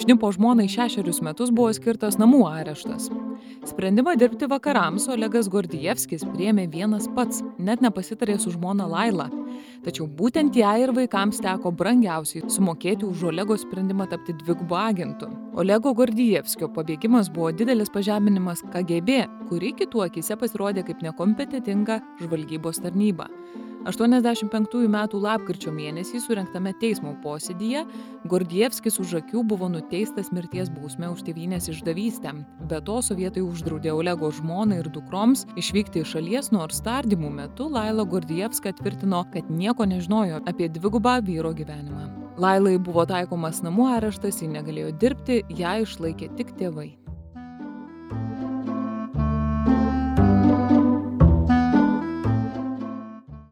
Šnipo žmonai 6 metus buvo skirtas namų areštas. Sprendimą dirbti vakarams Olegas Gordijevskis priėmė vienas pats, net nepasitarė su žmona Laila. Tačiau būtent jai ir vaikams teko brangiausiai sumokėti už Olego sprendimą tapti dvigubu agentu. Olego Gordijevskio pabėgimas buvo didelis pažeminimas KGB, kuri kitų akyse pasirodė kaip nekompetentinga žvalgybos tarnyba. 85 metų lapkričio mėnesį surengtame teismo posėdyje Gordijevskis už akių buvo nuteistas mirties bausme už tėvynės išdavystę. Be to, sovietai uždraudė Olego žmonai ir dukroms išvykti iš šalies, nors tardymų metu Laila Gordijevska tvirtino, kad nieko nežinojo apie dvigubą vyro gyvenimą. Lailai buvo taikomas namų areštas, ji negalėjo dirbti, ją išlaikė tik tėvai.